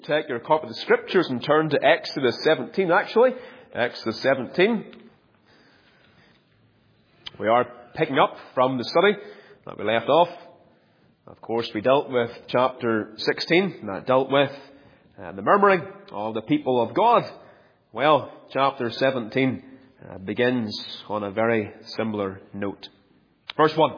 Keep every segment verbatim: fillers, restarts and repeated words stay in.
Take your copy of the Scriptures and turn to Exodus seventeen, actually. Exodus seventeen. We are picking up from the study that we left off. Of course, we dealt with chapter sixteen, and that dealt with uh, the murmuring of the people of God. Well, chapter seventeen uh, begins on a very similar note. Verse one.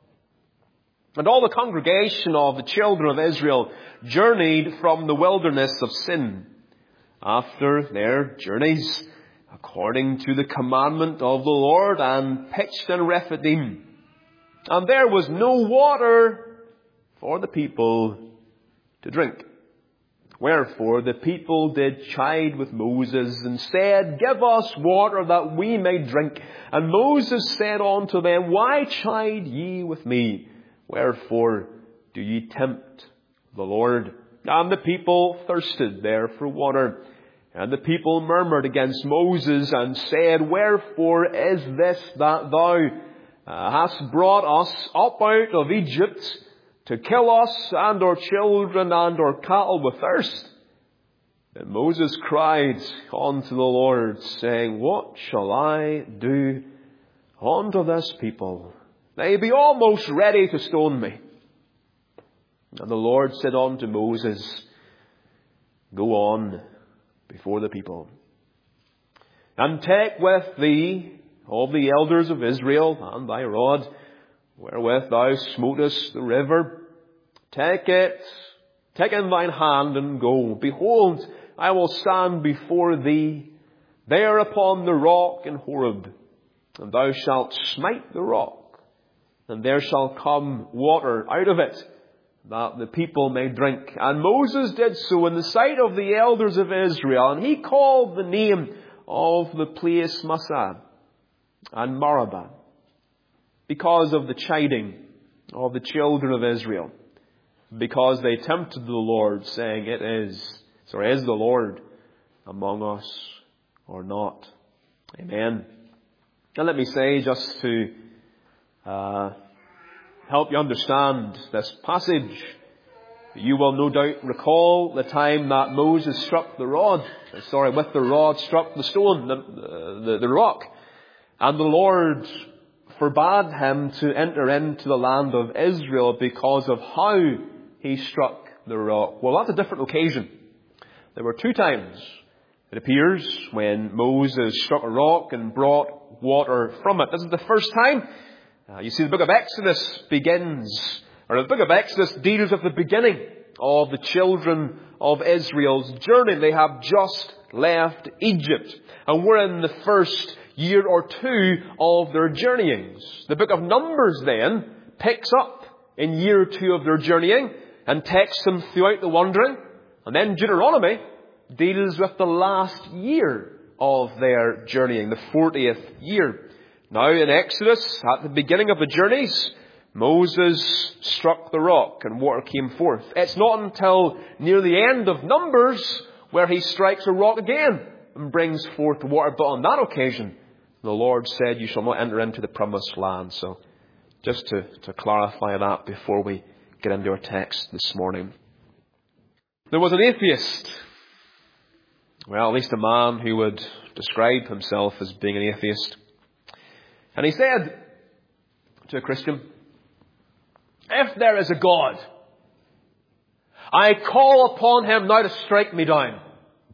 And all the congregation of the children of Israel journeyed from the wilderness of Sin after their journeys, according to the commandment of the Lord, and pitched in Rephidim. And there was no water for the people to drink. Wherefore the people did chide with Moses, and said, Give us water that we may drink. And Moses said unto them, Why chide ye with me? Wherefore do ye tempt the Lord? And the people thirsted there for water. And the people murmured against Moses, and said, Wherefore is this that thou uh, hast brought us up out of Egypt to kill us and our children and our cattle with thirst? And Moses cried unto the Lord, saying, What shall I do unto this people? They be almost ready to stone me. And the Lord said unto Moses, Go on before the people, and take with thee all the elders of Israel, and thy rod, wherewith thou smotest the river. Take it, take in thine hand, and go. Behold, I will stand before thee there upon the rock in Horeb, and thou shalt smite the rock, and there shall come water out of it, that the people may drink. And Moses did so in the sight of the elders of Israel, and he called the name of the place Massah and Meribah, because of the chiding of the children of Israel, because they tempted the Lord, saying, It is, sorry, is the Lord among us or not? Amen. And let me say, just to Uh, help you understand this passage, you will no doubt recall the time that Moses struck the rod, sorry, with the rod struck the stone, the, the, the rock, and the Lord forbade him to enter into the land of Israel because of how he struck the rock. Well, that's a different occasion. There were two times, it appears, when Moses struck a rock and brought water from it. This is the first time. Uh, you see, the book of Exodus begins, or the book of Exodus deals with the beginning of the children of Israel's journey. They have just left Egypt, and we're in the first year or two of their journeyings. The book of Numbers then picks up in year two of their journeying and takes them throughout the wandering, and then Deuteronomy deals with the last year of their journeying, the fortieth year. Now in Exodus, at the beginning of the journeys, Moses struck the rock and water came forth. It's not until near the end of Numbers where he strikes a rock again and brings forth water. But on that occasion, the Lord said, You shall not enter into the promised land. So just to, to clarify that before we get into our text this morning. There was an atheist. Well, at least a man who would describe himself as being an atheist. And he said to a Christian, If there is a God, I call upon him now to strike me down.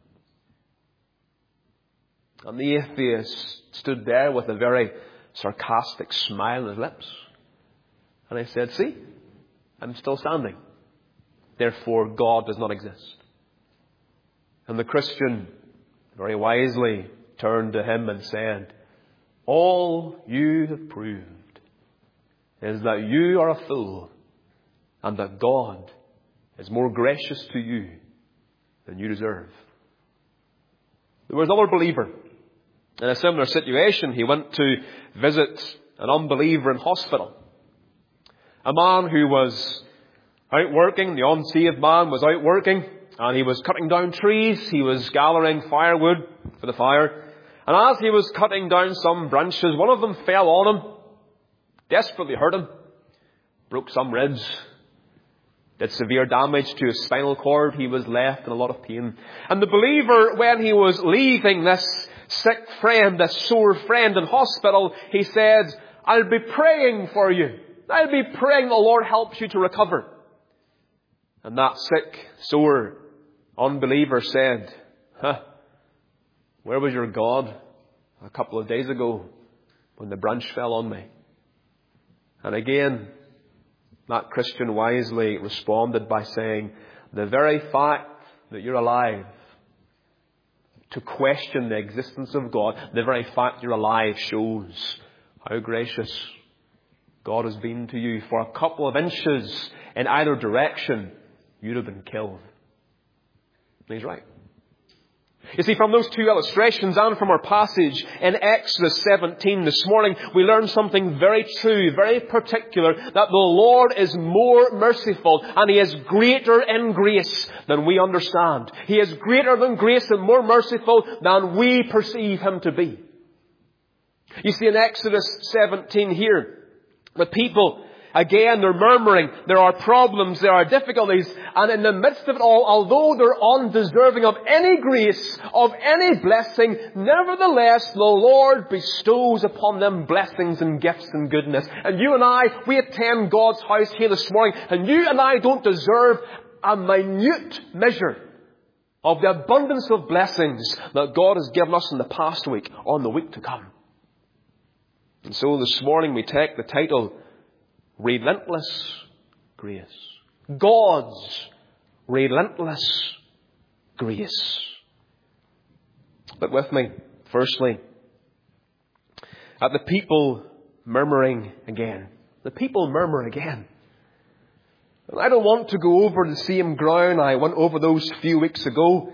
And the atheist stood there with a very sarcastic smile on his lips. And I said, See, I'm still standing. Therefore, God does not exist. And the Christian very wisely turned to him and said, All you have proved is that you are a fool, and that God is more gracious to you than you deserve. There was another believer in a similar situation. He went to visit an unbeliever in hospital. A man who was out working, the unsaved man was out working, and he was cutting down trees. He was gathering firewood for the fire. And as he was cutting down some branches, one of them fell on him, desperately hurt him, broke some ribs, did severe damage to his spinal cord. He was left in a lot of pain. And the believer, when he was leaving this sick friend, this sore friend in hospital, he said, I'll be praying for you. I'll be praying the Lord helps you to recover. And that sick, sore unbeliever said, huh, where was your God a couple of days ago when the branch fell on me? And again, that Christian wisely responded by saying, the very fact that you're alive, to question the existence of God, the very fact you're alive shows how gracious God has been to you. For a couple of inches in either direction, you'd have been killed. And he's right. You see, from those two illustrations and from our passage in Exodus seventeen this morning, we learn something very true, very particular, that the Lord is more merciful and He is greater in grace than we understand. He is greater than grace and more merciful than we perceive Him to be. You see, in Exodus seventeen here, the people, again, they're murmuring. There are problems. There are difficulties. And in the midst of it all, although they're undeserving of any grace, of any blessing, nevertheless, the Lord bestows upon them blessings and gifts and goodness. And you and I, we attend God's house here this morning, and you and I don't deserve a minute measure of the abundance of blessings that God has given us in the past week or in the week to come. And so this morning we take the title, Relentless Grace. God's relentless grace. Look with me, firstly, at the people murmuring again. The people murmur again. And I don't want to go over the same ground I went over those few weeks ago.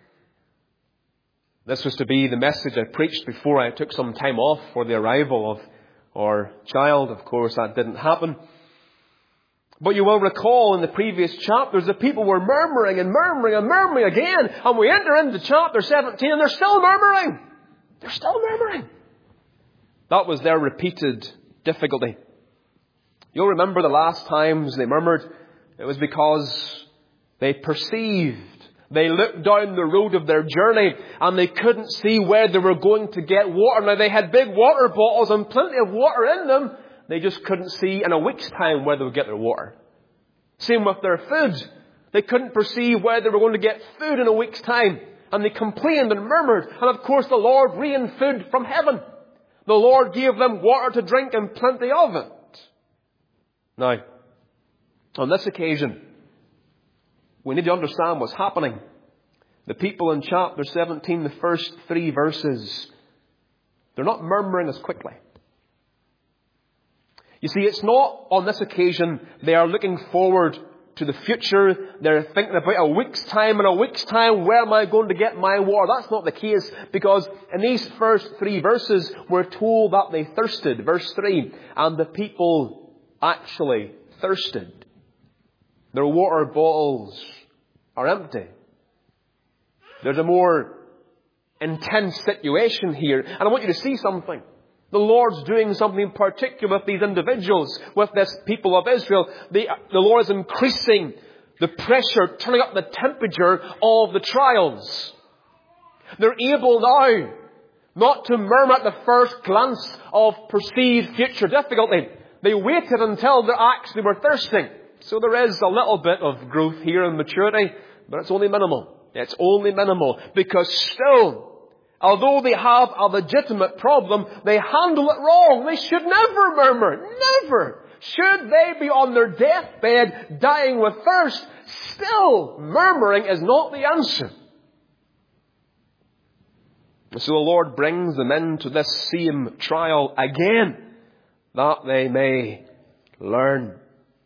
This was to be the message I preached before I took some time off for the arrival of our child. Of course, that didn't happen. But you will recall in the previous chapters, the people were murmuring and murmuring and murmuring again. And we enter into chapter seventeen and they're still murmuring. They're still murmuring. That was their repeated difficulty. You'll remember the last times they murmured, it was because they perceived, they looked down the road of their journey and they couldn't see where they were going to get water. Now they had big water bottles and plenty of water in them. They just couldn't see in a week's time where they would get their water. Same with their food. They couldn't perceive where they were going to get food in a week's time. And they complained and murmured. And of course the Lord rained food from heaven. The Lord gave them water to drink and plenty of it. Now, on this occasion, we need to understand what's happening. The people in chapter seventeen, the first three verses, they're not murmuring as quickly. You see, it's not on this occasion they are looking forward to the future. They're thinking about a week's time. In a week's time, where am I going to get my water? That's not the case, because in these first three verses, we're told that they thirsted. Verse three, and the people actually thirsted. Their water bottles are empty. There's a more intense situation here. And I want you to see something. The Lord's doing something particular with these individuals, with this people of Israel. The, the Lord is increasing the pressure, turning up the temperature of the trials. They're able now not to murmur at the first glance of perceived future difficulty. They waited until they actually were thirsting. So there is a little bit of growth here in maturity, but it's only minimal. It's only minimal, because still, although they have a legitimate problem, they handle it wrong. They should never murmur. Never. Should they be on their deathbed dying with thirst, still murmuring is not the answer. So the Lord brings them into this same trial again, that they may learn.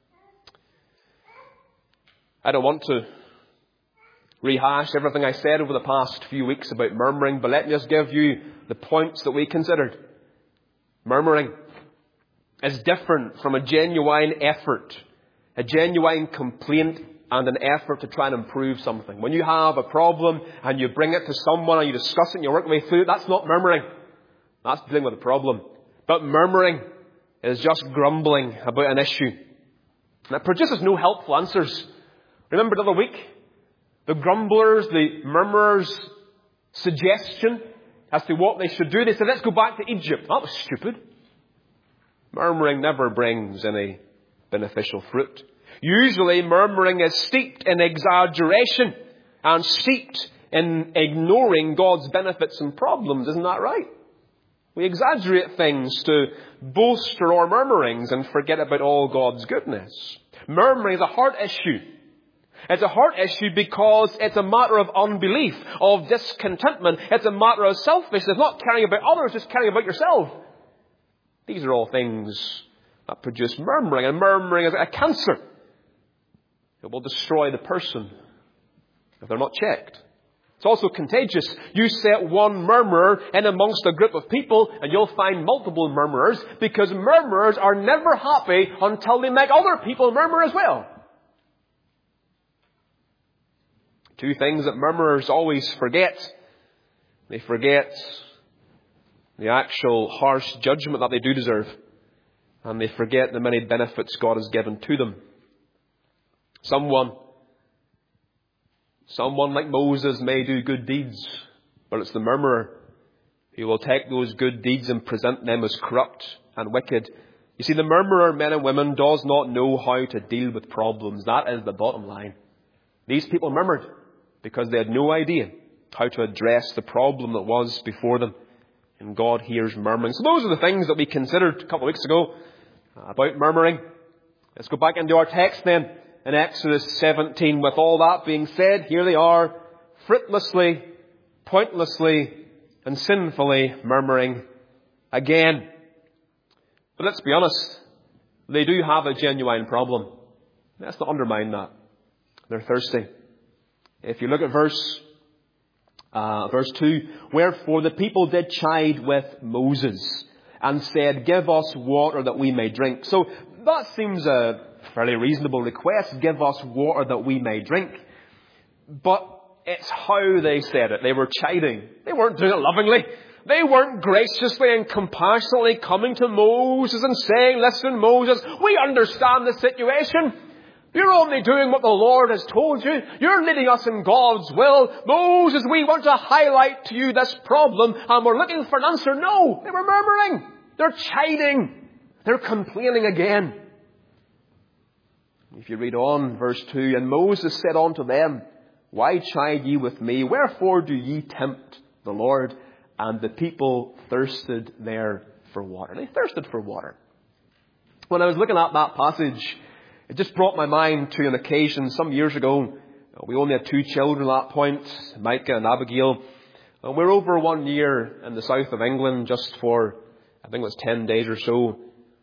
I don't want to rehash everything I said over the past few weeks about murmuring, but let me just give you the points that we considered. Murmuring is different from a genuine effort, a genuine complaint and an effort to try and improve something. When you have a problem and you bring it to someone and you discuss it and you work your way through it, that's not murmuring. That's dealing with a problem. But murmuring is just grumbling about an issue. And it produces no helpful answers. Remember the other week? The grumblers, the murmurers' suggestion as to what they should do. They said, let's go back to Egypt. That was stupid. Murmuring never brings any beneficial fruit. Usually murmuring is steeped in exaggeration and steeped in ignoring God's benefits and problems. Isn't that right? We exaggerate things to bolster our murmurings and forget about all God's goodness. Murmuring is a heart issue. It's a heart issue because it's a matter of unbelief, of discontentment. It's a matter of selfishness, not caring about others, just caring about yourself. These are all things that produce murmuring, and murmuring is a cancer. It will destroy the person if they're not checked. It's also contagious. You set one murmurer in amongst a group of people and you'll find multiple murmurers, because murmurers are never happy until they make other people murmur as well. Two things that murmurers always forget. They forget the actual harsh judgment that they do deserve. And they forget the many benefits God has given to them. Someone, someone like Moses may do good deeds, but it's the murmurer who will take those good deeds and present them as corrupt and wicked. You see, the murmurer, men and women, does not know how to deal with problems. That is the bottom line. These people murmured because they had no idea how to address the problem that was before them. And God hears murmuring. So those are the things that we considered a couple of weeks ago about murmuring. Let's go back into our text then in Exodus seventeen. With all that being said, here they are, fruitlessly, pointlessly, and sinfully murmuring again. But let's be honest, they do have a genuine problem. Let's not undermine that. They're thirsty. If you look at verse uh, verse two, wherefore the people did chide with Moses and said, give us water that we may drink. So that seems a fairly reasonable request. Give us water that we may drink. But it's how they said it. They were chiding. They weren't doing it lovingly. They weren't graciously and compassionately coming to Moses and saying, listen, Moses, we understand the situation. You're only doing what the Lord has told you. You're leading us in God's will. Moses, we want to highlight to you this problem and we're looking for an answer. No, they were murmuring. They're chiding. They're complaining again. If you read on, verse two, and Moses said unto them, why chide ye with me? Wherefore do ye tempt the Lord? And the people thirsted there for water. They thirsted for water. When I was looking at that passage, it just brought my mind to an occasion some years ago. We only had two children at that point, Micah and Abigail. And we were over one year in the south of England just for, I think it was ten days or so.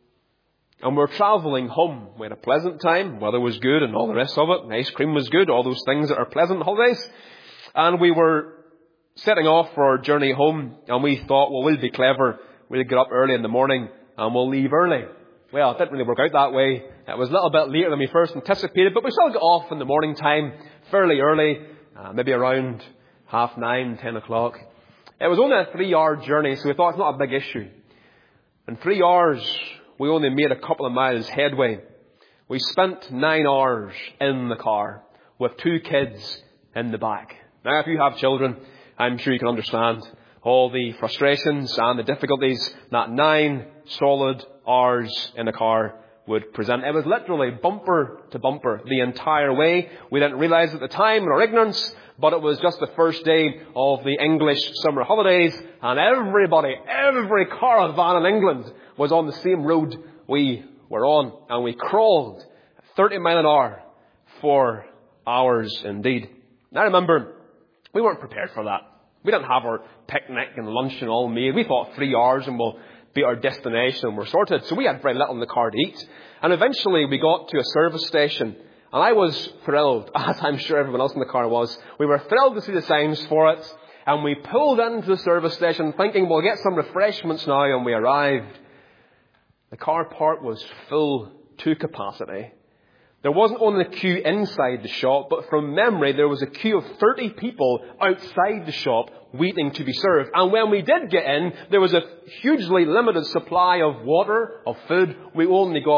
And we were travelling home. We had a pleasant time. Weather was good and all the rest of it. And ice cream was good. All those things that are pleasant holidays. And we were setting off for our journey home. And we thought, well, we'll be clever. We'll get up early in the morning and we'll leave early. Well, it didn't really work out that way. It was a little bit later than we first anticipated, but we still got off in the morning time fairly early, uh, maybe around half nine, ten o'clock. It was only a three-hour journey, so we thought it's not a big issue. In three hours, we only made a couple of miles headway. We spent nine hours in the car with two kids in the back. Now, if you have children, I'm sure you can understand all the frustrations and the difficulties that nine solid hours in the car would present. It was literally bumper to bumper the entire way. We didn't realize at the time in our ignorance, but it was just the first day of the English summer holidays, and everybody, every caravan in England was on the same road we were on, and we crawled thirty miles an hour for hours indeed. And I remember we weren't prepared for that. We didn't have our picnic and lunch and all made. We thought three hours and we'll be our destination and we're sorted. So we had very little in the car to eat. And eventually we got to a service station. And I was thrilled, as I'm sure everyone else in the car was. We were thrilled to see the signs for it. And we pulled into the service station thinking we'll get some refreshments now, and we arrived. The car park was full to capacity. There wasn't only a queue inside the shop, but from memory there was a queue of thirty people outside the shop waiting to be served. And when we did get in, there was a hugely limited supply of water, of food. We only got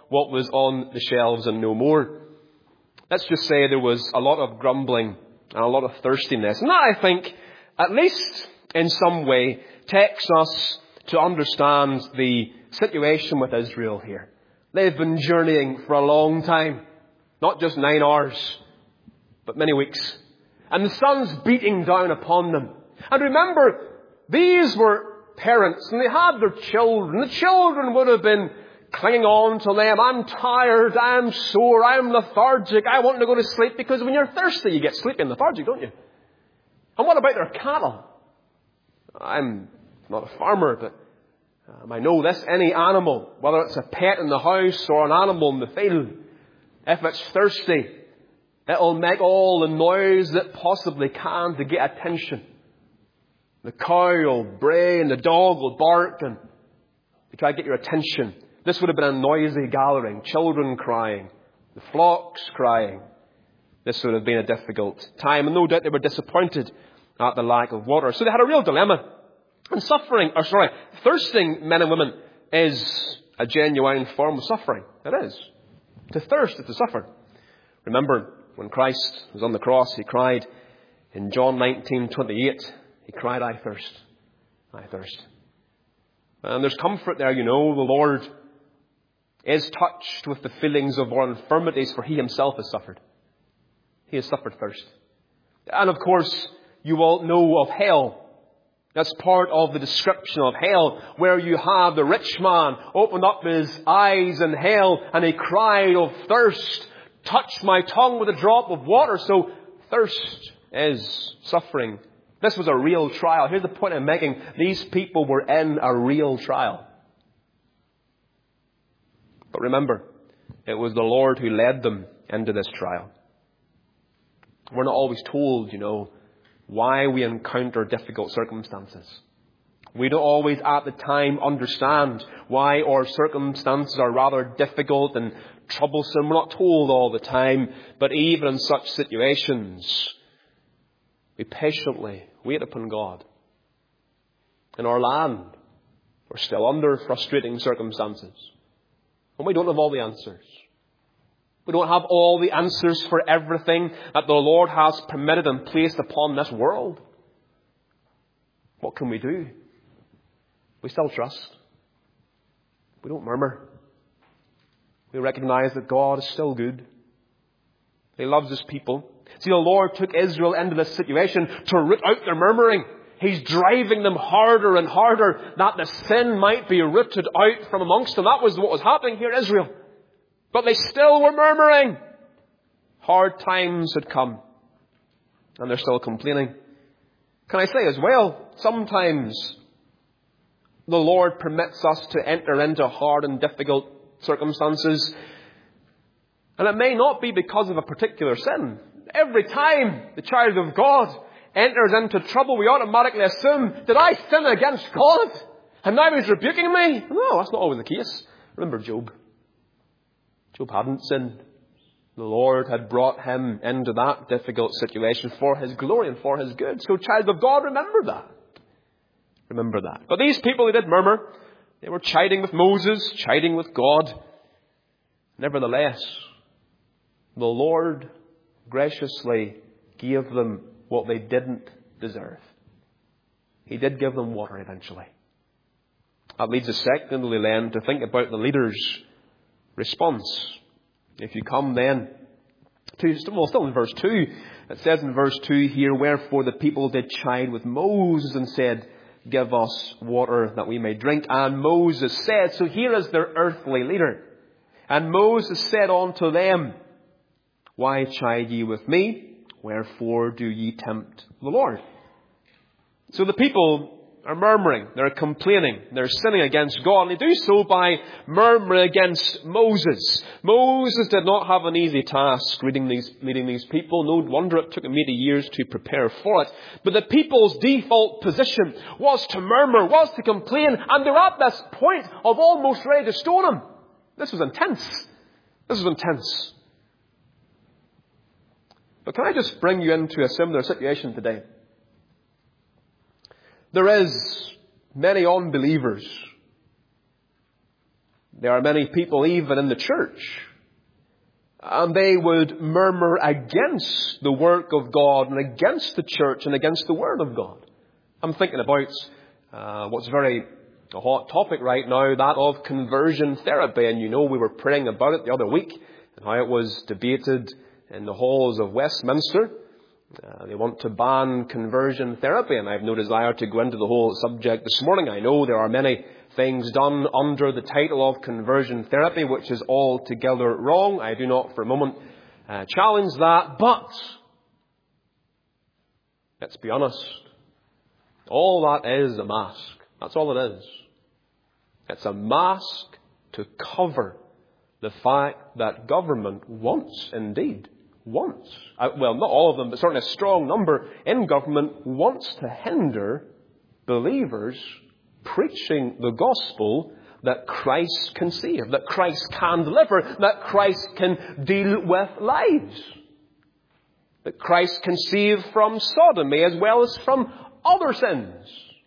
what was on the shelves and no more. Let's just say there was a lot of grumbling and a lot of thirstiness. And that, I think, at least in some way, takes us to understand the situation with Israel here. They've been journeying for a long time. Not just nine hours, but many weeks. And the sun's beating down upon them. And remember, these were parents and they had their children. The children would have been clinging on to them. I'm tired, I'm sore, I'm lethargic, I want to go to sleep. Because when you're thirsty, you get sleepy and lethargic, don't you? And what about their cattle? I'm not a farmer, but um, I know this. Any animal, whether it's a pet in the house or an animal in the field, if it's thirsty, it'll make all the noise it possibly can to get attention. The cow will bray and the dog will bark and they try to get your attention. This would have been a noisy gathering. Children crying. The flocks crying. This would have been a difficult time. And no doubt they were disappointed at the lack of water. So they had a real dilemma. And suffering, or sorry, thirsting men and women is a genuine form of suffering. It is. To thirst is to suffer. Remember, when Christ was on the cross, he cried in John nineteen twenty-eight, he cried, I thirst. I thirst. And there's comfort there, you know. The Lord is touched with the feelings of our infirmities, for he himself has suffered. He has suffered thirst. And of course, you all know of hell. That's part of the description of hell, where you have the rich man open up his eyes in hell and he cried of thirst, touch my tongue with a drop of water. So thirst is suffering. This was a real trial. Here's the point I'm making. These people were in a real trial. But remember, it was the Lord who led them into this trial. We're not always told, you know, why we encounter difficult circumstances. We don't always at the time understand why our circumstances are rather difficult and troublesome. We're not told all the time. But even in such situations, we patiently wait upon God. In our land, we're still under frustrating circumstances. And we don't have all the answers. We don't have all the answers for everything that the Lord has permitted and placed upon this world. What can we do? We still trust. We don't murmur. We recognize that God is still good. He loves his people. See, the Lord took Israel into this situation to root out their murmuring. He's driving them harder and harder that the sin might be rooted out from amongst them. That was what was happening here in Israel. But they still were murmuring. Hard times had come. And they're still complaining. Can I say as well, sometimes the Lord permits us to enter into hard and difficult circumstances. And it may not be because of a particular sin. Every time the child of God enters into trouble, we automatically assume, did I sin against God? And now he's rebuking me? No, that's not always the case. Remember Job. Job hadn't sinned. The Lord had brought him into that difficult situation for his glory and for his good. So, child of God, remember that. Remember that. But these people, they did murmur. They were chiding with Moses, chiding with God. Nevertheless, the Lord graciously gave them what they didn't deserve. He did give them water eventually. That leads us secondly then to think about the leader's response. If you come then to, well, still in verse two, it says in verse two here, wherefore the people did chide with Moses and said, give us water that we may drink. And Moses said, so here is their earthly leader. And Moses said unto them, why chide ye with me? Wherefore do ye tempt the Lord? So the people are murmuring, they're complaining, they're sinning against God. And they do so by murmuring against Moses. Moses did not have an easy task leading these, leading these people. No wonder it took him eighty years to prepare for it. But the people's default position was to murmur, was to complain. And they're at this point of almost ready to stone him. This was intense. This was intense. But can I just bring you into a similar situation today? There is many unbelievers There are many people even in the church, and they would murmur against the work of God and against the church and against the Word of God. I'm thinking about uh, what's very a hot topic right now, that of conversion therapy. And you know, we were praying about it the other week and how it was debated in the halls of Westminster. Uh, they want to ban conversion therapy, and I have no desire to go into the whole subject this morning. I know there are many things done under the title of conversion therapy which is altogether wrong. I do not for a moment uh, challenge that, but let's be honest, all that is a mask. That's all it is. It's a mask to cover the fact that government wants, indeed, wants, uh, well, not all of them, but certainly a strong number in government wants to hinder believers preaching the gospel that Christ can save, that Christ can deliver, that Christ can deal with lives, that Christ can save from sodomy as well as from other sins.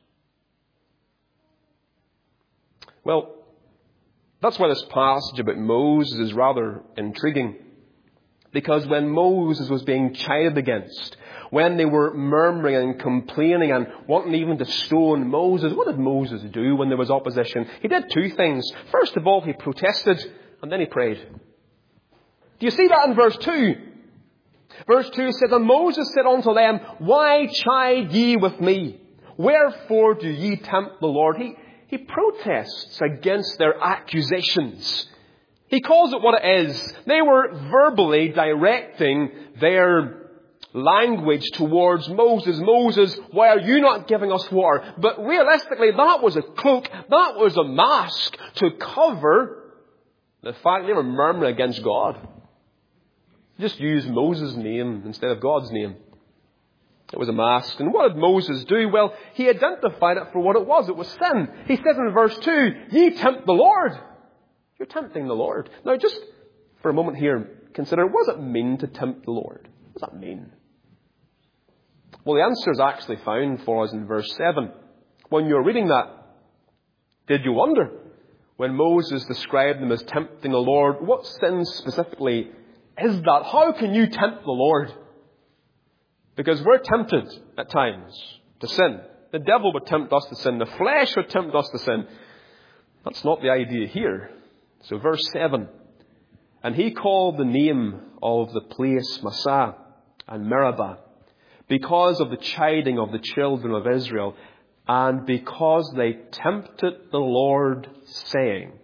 Well, that's why this passage about Moses is rather intriguing. Because when Moses was being chided against, when they were murmuring and complaining and wanting even to stone Moses, what did Moses do when there was opposition? He did two things. First of all, he protested, and then he prayed. Do you see that in verse two? Verse two says, "And Moses said unto them, Why chide ye with me? Wherefore do ye tempt the Lord?" He, he protests against their accusations. He calls it what it is. They were verbally directing their language towards Moses. Moses, why are you not giving us water? But realistically, that was a cloak. That was a mask to cover the fact they were murmuring against God. Just use Moses' name instead of God's name. It was a mask. And what did Moses do? Well, he identified it for what it was. It was sin. He says in verse two, "Ye tempt the Lord." You're tempting the Lord. Now, just for a moment here, consider, what does it mean to tempt the Lord? What does that mean? Well, the answer is actually found for us in verse seven. When you're reading that, did you wonder, when Moses described them as tempting the Lord, what sin specifically is that? How can you tempt the Lord? Because we're tempted at times to sin. The devil would tempt us to sin. The flesh would tempt us to sin. That's not the idea here. So verse seven, "And he called the name of the place Massah and Meribah, because of the chiding of the children of Israel, and because they tempted the Lord, saying,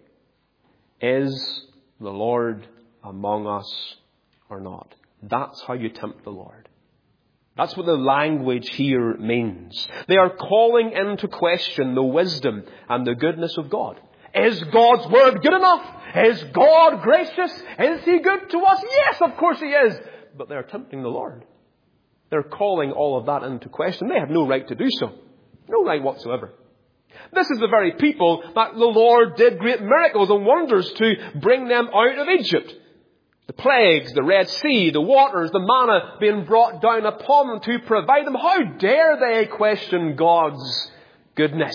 Is the Lord among us or not?" That's how you tempt the Lord. That's what the language here means. They are calling into question the wisdom and the goodness of God. Is God's word good enough? Is God gracious? Is he good to us? Yes, of course he is. But they're tempting the Lord. They're calling all of that into question. They have no right to do so. No right whatsoever. This is the very people that the Lord did great miracles and wonders to bring them out of Egypt. The plagues, the Red Sea, the waters, the manna being brought down upon them to provide them. How dare they question God's goodness?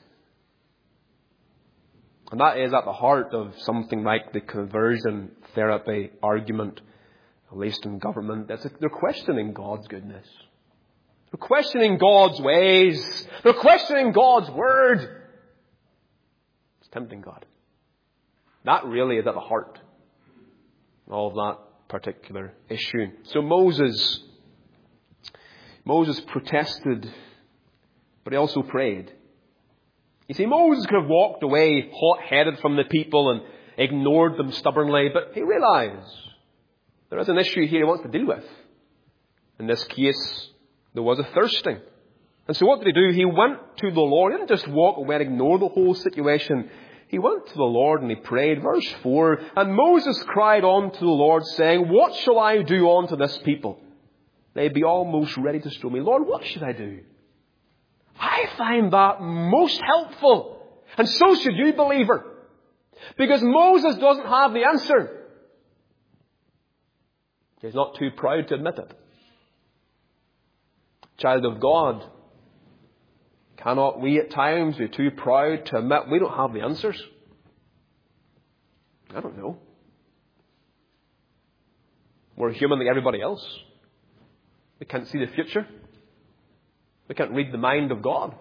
And that is at the heart of something like the conversion therapy argument, at least in government. They're questioning God's goodness. They're questioning God's ways. They're questioning God's word. It's tempting God. That really is at the heart of that particular issue. So Moses, Moses protested, but he also prayed. You see, Moses could have walked away hot-headed from the people and ignored them stubbornly, but he realized there is an issue here he wants to deal with. In this case, there was a thirsting. And so what did he do? He went to the Lord. He didn't just walk away and ignore the whole situation. He went to the Lord and he prayed. Verse four, "And Moses cried unto the Lord, saying, What shall I do unto this people? They be almost ready to stone me. Lord, what should I do?" I find that most helpful. And so should you, believer. Because Moses doesn't have the answer. He's not too proud to admit it. Child of God, cannot we at times be too proud to admit we don't have the answers? I don't know. We're human like everybody else. We can't see the future. We can't read the mind of God.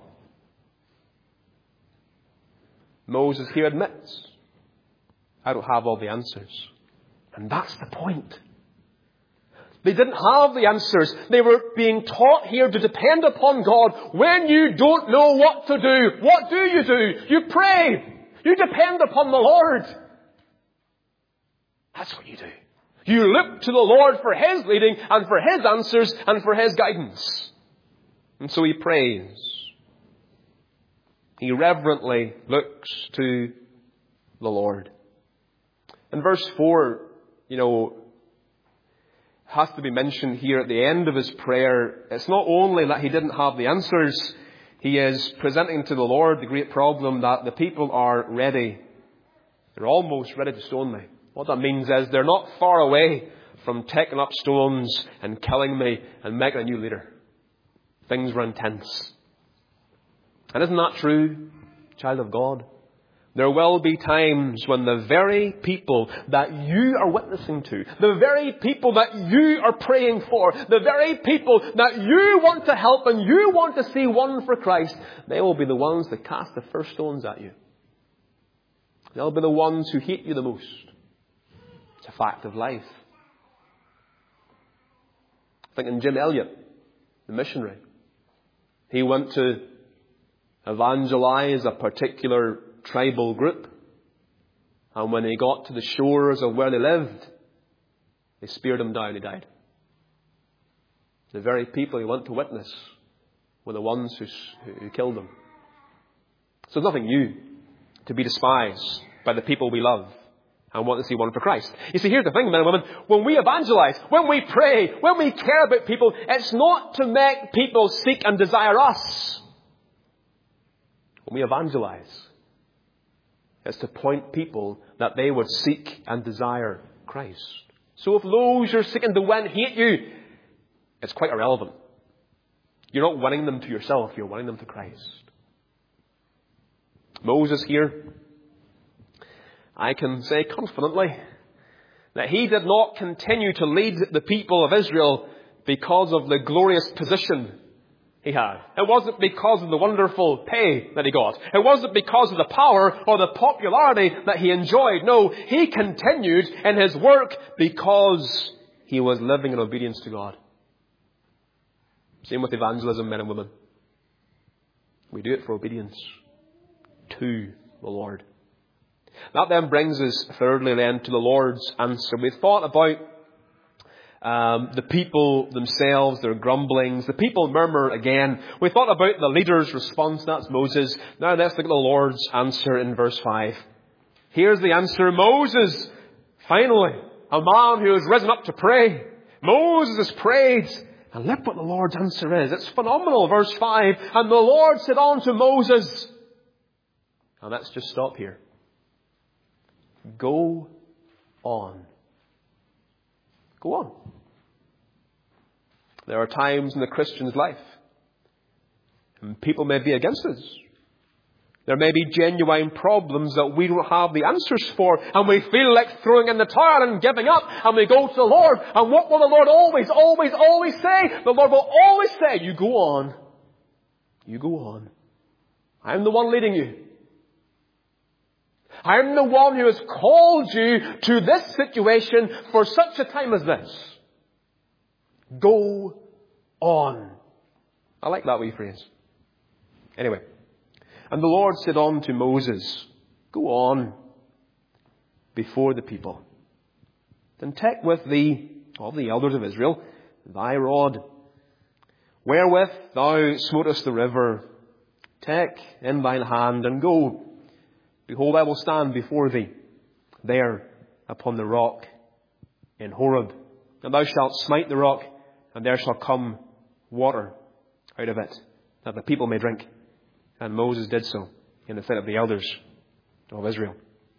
Moses here admits, I don't have all the answers. And that's the point. They didn't have the answers. They were being taught here to depend upon God. When you don't know what to do, what do you do? You pray. You depend upon the Lord. That's what you do. You look to the Lord for His leading and for His answers and for His guidance. And so he prays. He reverently looks to the Lord. In verse four, you know, has to be mentioned here at the end of his prayer. It's not only that he didn't have the answers, he is presenting to the Lord the great problem that the people are ready. They're almost ready to stone me. What that means is they're not far away from taking up stones and killing me and making a new leader. Things were intense. And isn't that true, child of God? There will be times when the very people that you are witnessing to, the very people that you are praying for, the very people that you want to help and you want to see won for Christ, they will be the ones that cast the first stones at you. They'll be the ones who hate you the most. It's a fact of life. Thinking Jim Elliot, the missionary. He went to evangelize a particular tribal group. And when he got to the shores of where they lived, they speared him down. He died. The very people he went to witness were the ones who, who killed him. So it's nothing new to be despised by the people we love and want to see one for Christ. You see, here's the thing, men and women. When we evangelize, when we pray, when we care about people, it's not to make people seek and desire us. When we evangelize, it's to point people that they would seek and desire Christ. So if those you're seeking to win hate you, it's quite irrelevant. You're not winning them to yourself, you're winning them to Christ. Moses here, I can say confidently that he did not continue to lead the people of Israel because of the glorious position he had. It wasn't because of the wonderful pay that he got. It wasn't because of the power or the popularity that he enjoyed. No, he continued in his work because he was living in obedience to God. Same with evangelism, men and women. We do it for obedience to the Lord. That then brings us, thirdly, then, to the Lord's answer. We've thought about um, the people themselves, their grumblings. The people murmur again. We thought about the leader's response. That's Moses. Now let's look at the Lord's answer in verse five. Here's the answer. Moses, finally, a man who has risen up to pray. Moses has prayed. And look what the Lord's answer is. It's phenomenal. Verse five. And the Lord said unto Moses. And let's just stop here. Go on. Go on. There are times in the Christian's life and people may be against us. There may be genuine problems that we don't have the answers for, and we feel like throwing in the towel and giving up, and we go to the Lord. And what will the Lord always, always, always say? The Lord will always say, you go on. You go on. I'm the one leading you. I'm the one who has called you to this situation for such a time as this. Go on. I like that wee phrase. Anyway. And the Lord said unto Moses, go on before the people. Then take with thee all the elders of Israel thy rod, wherewith thou smotest the river. Take in thine hand and go. Behold, I will stand before thee there upon the rock in Horeb. And thou shalt smite the rock, and there shall come water out of it, that the people may drink. And Moses did so in the sight of the elders of Israel.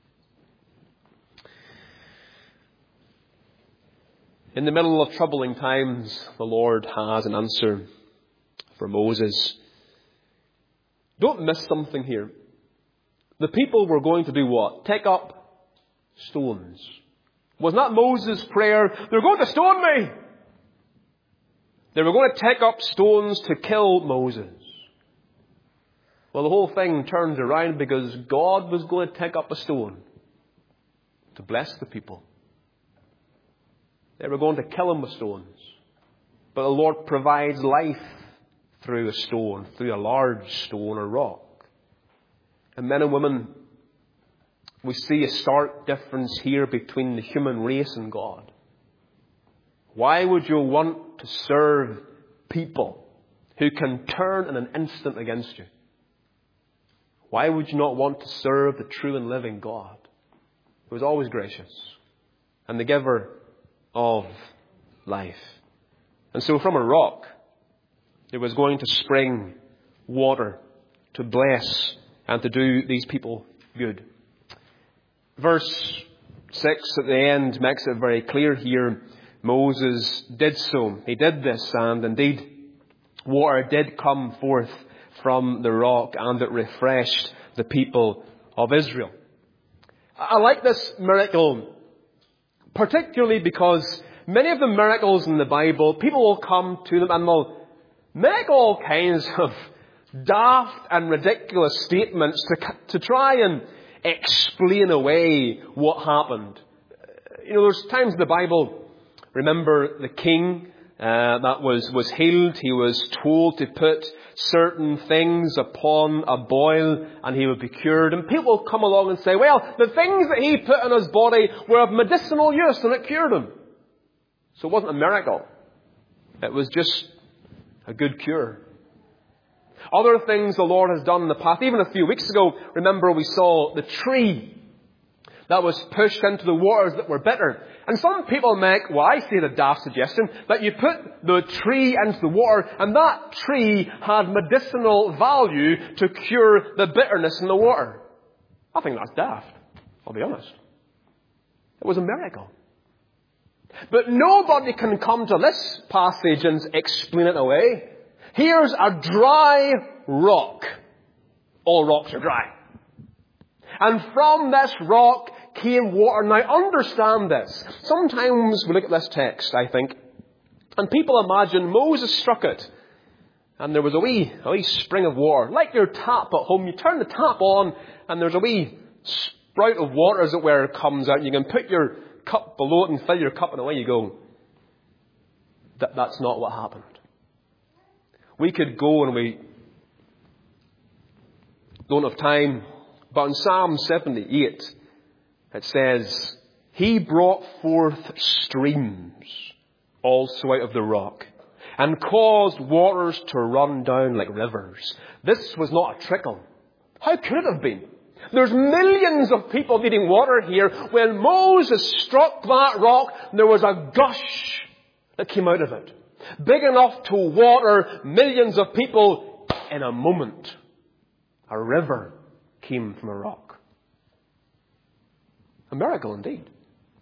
In the middle of troubling times, the Lord has an answer for Moses. Don't miss something here. The people were going to do what? Take up stones. Was not Moses' prayer, they're going to stone me. They were going to take up stones to kill Moses. Well, the whole thing turns around because God was going to take up a stone to bless the people. They were going to kill him with stones. But the Lord provides life through a stone, through a large stone or rock. And men and women, we see a stark difference here between the human race and God. Why would you want to serve people who can turn in an instant against you? Why would you not want to serve the true and living God, who is always gracious and the giver of life? And so from a rock, there was going to spring water to bless and to do these people good. Verse six at the end makes it very clear here. Moses did so. He did this, and indeed water did come forth from the rock, and it refreshed the people of Israel. I like this miracle, particularly because many of the miracles in the Bible, people will come to them and they'll make all kinds of daft and ridiculous statements to, to try and explain away what happened. You know, there's times in the Bible, remember the king uh, that was, was healed. He was told to put certain things upon a boil and he would be cured. And people will come along and say, well, the things that he put in his body were of medicinal use and it cured him. So it wasn't a miracle. It was just a good cure. Other things the Lord has done in the past. Even a few weeks ago, remember we saw the tree that was pushed into the waters that were bitter. And some people make, well, I say the daft suggestion, that you put the tree into the water and that tree had medicinal value to cure the bitterness in the water. I think that's daft, I'll be honest. It was a miracle. But nobody can come to this passage and explain it away. Here's a dry rock. All rocks are dry. And from this rock came water. Now understand this. Sometimes we look at this text, I think, and people imagine Moses struck it and there was a wee, a wee spring of water. Like your tap at home, you turn the tap on and there's a wee sprout of water, as it were, comes out. And you can put your cup below it and fill your cup and away you go. That, that's not what happened. We could go and we don't have time, but in Psalm seventy-eight it says, he brought forth streams also out of the rock and caused waters to run down like rivers. This was not a trickle. How could it have been? There's millions of people needing water here. When Moses struck that rock, there was a gush that came out of it, big enough to water millions of people in a moment. A river came from a rock. A miracle indeed.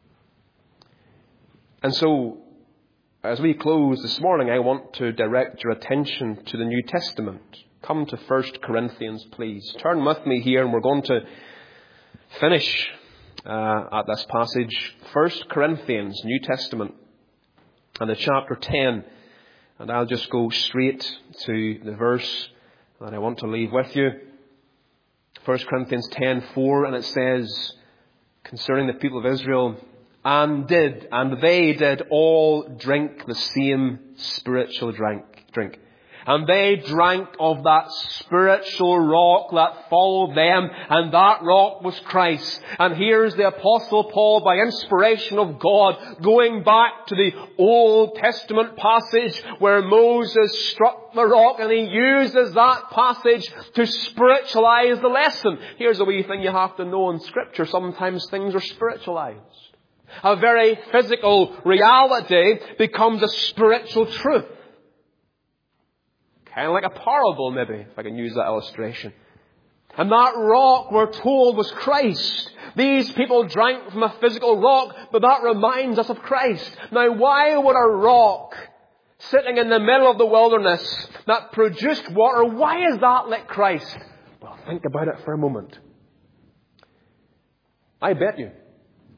And so, as we close this morning, I want to direct your attention to the New Testament. Come to First Corinthians, please. Turn with me here, and we're going to finish uh, at this passage. First Corinthians, New Testament, and the chapter ten. And I'll just go straight to the verse that I want to leave with you. First Corinthians ten four, and it says, concerning the people of Israel, and did, and they did all drink the same spiritual drink. drink. And they drank of that spiritual rock that followed them, and that rock was Christ. And here's the Apostle Paul, by inspiration of God, going back to the Old Testament passage where Moses struck the rock, and he uses that passage to spiritualize the lesson. Here's a wee thing you have to know in Scripture. Sometimes things are spiritualized. A very physical reality becomes a spiritual truth. Kind of like a parable, maybe, if I can use that illustration. And that rock, we're told, was Christ. These people drank from a physical rock, but that reminds us of Christ. Now, why would a rock sitting in the middle of the wilderness that produced water, why is that like Christ? Well, think about it for a moment. I bet you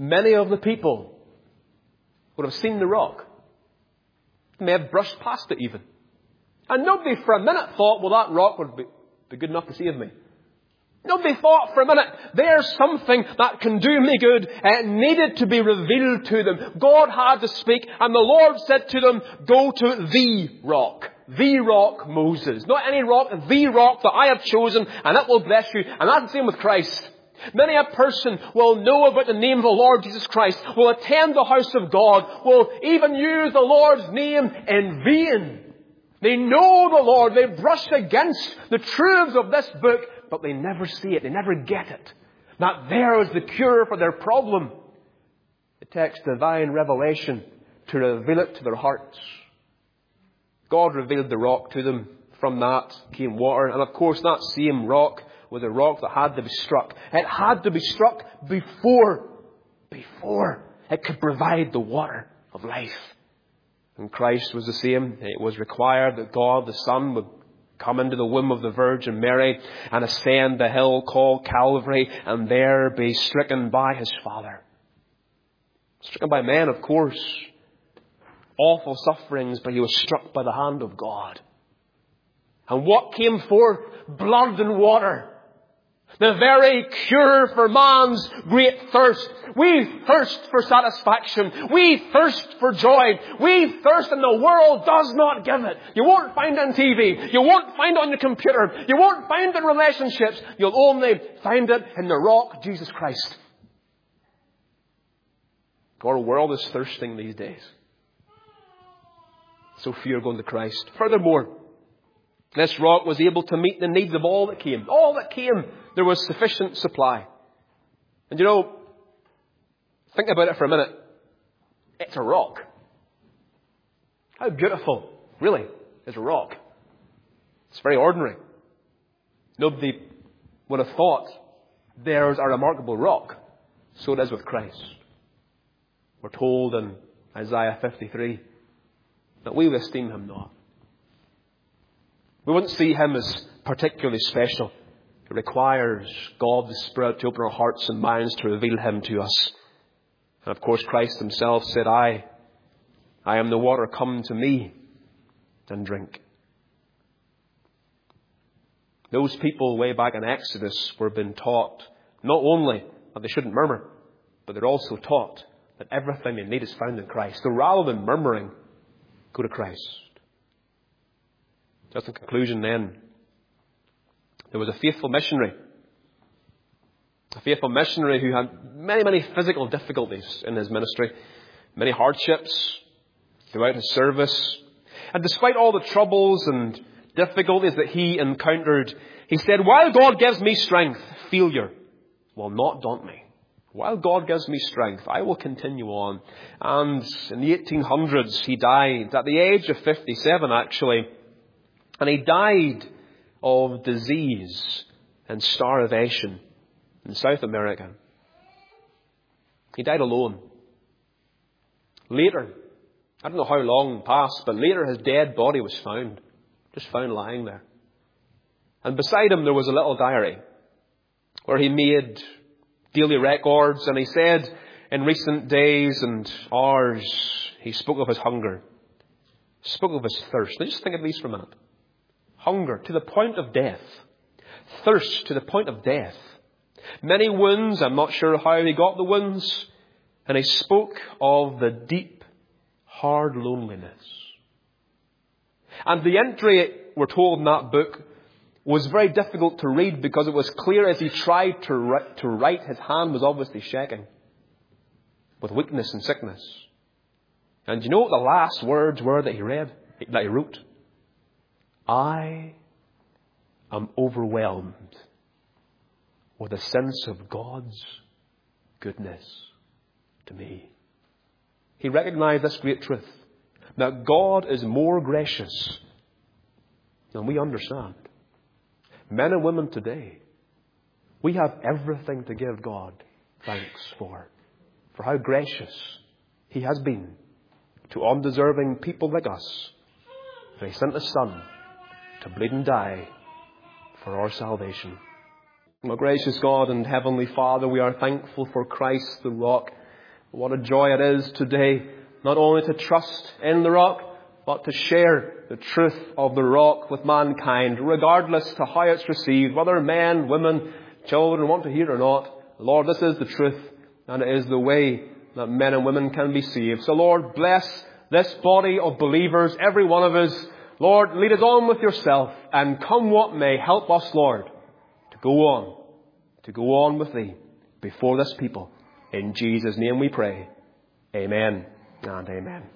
many of the people would have seen the rock. They may have brushed past it even. And nobody for a minute thought, well, that rock would be, be good enough to save me. Nobody thought for a minute, there's something that can do me good. It needed to be revealed to them. God had to speak, and the Lord said to them, go to the rock. The rock, Moses. Not any rock, the rock that I have chosen, and it will bless you. And that's the same with Christ. Many a person will know about the name of the Lord Jesus Christ, will attend the house of God, will even use the Lord's name in vain. They know the Lord, they brush against the truths of this book, but they never see it, they never get it. That there is the cure for their problem. It takes divine revelation to reveal it to their hearts. God revealed the rock to them. From that came water. And of course that same rock was a rock that had to be struck. It had to be struck before, before it could provide the water of life. And Christ was the same. It was required that God the Son would come into the womb of the Virgin Mary and ascend the hill called Calvary and there be stricken by his Father. Stricken by men, of course. Awful sufferings, but he was struck by the hand of God. And what came forth? Blood and water. The very cure for man's great thirst. We thirst for satisfaction. We thirst for joy. We thirst and the world does not give it. You won't find it on T V. You won't find it on your computer. You won't find it in relationships. You'll only find it in the rock, Jesus Christ. Our world is thirsting these days. So few are going to Christ. Furthermore, this rock was able to meet the needs of all that came. All that came, there was sufficient supply. And you know, think about it for a minute. It's a rock. How beautiful, really, is a rock. It's very ordinary. Nobody would have thought there's a remarkable rock. So it is with Christ. We're told in Isaiah fifty-three that we will esteem him not. We wouldn't see him as particularly special. It requires God the Spirit to open our hearts and minds to reveal him to us. And of course Christ himself said, I, I am the water, come to me and drink. Those people way back in Exodus were being taught not only that they shouldn't murmur, but they're also taught that everything they need is found in Christ. So rather than murmuring, go to Christ. Just in conclusion then, there was a faithful missionary. A faithful missionary who had many, many physical difficulties in his ministry. Many hardships throughout his service. And despite all the troubles and difficulties that he encountered, he said, while God gives me strength, failure will not daunt me. While God gives me strength, I will continue on. And in the eighteen hundreds, he died at the age of fifty-seven, actually. And he died of disease and starvation in South America. He died alone. Later, I don't know how long passed, but later his dead body was found. Just found lying there. And beside him there was a little diary where he made daily records, and he said in recent days and hours, he spoke of his hunger, spoke of his thirst. Now just think of these for a minute. Hunger to the point of death. Thirst to the point of death. Many wounds, I'm not sure how he got the wounds. And he spoke of the deep, hard loneliness. And the entry, we're told in that book, was very difficult to read because it was clear as he tried to write, to write, his hand was obviously shaking with weakness and sickness. And you know what the last words were that he read, that he wrote? I am overwhelmed with a sense of God's goodness to me. He recognized this great truth, that God is more gracious than we understand. Men and women today, we have everything to give God thanks for. For how gracious he has been to undeserving people like us. For he sent his Son to bleed and die for our salvation. Our gracious God and Heavenly Father, we are thankful for Christ the rock. What a joy it is today, not only to trust in the rock, but to share the truth of the rock with mankind, regardless to how it's received, whether men, women, children want to hear it or not. Lord, this is the truth, and it is the way that men and women can be saved. So Lord, bless this body of believers, every one of us. Lord, lead us on with yourself, and come what may, help us, Lord, to go on, to go on with thee before this people. In Jesus' name we pray. Amen and amen.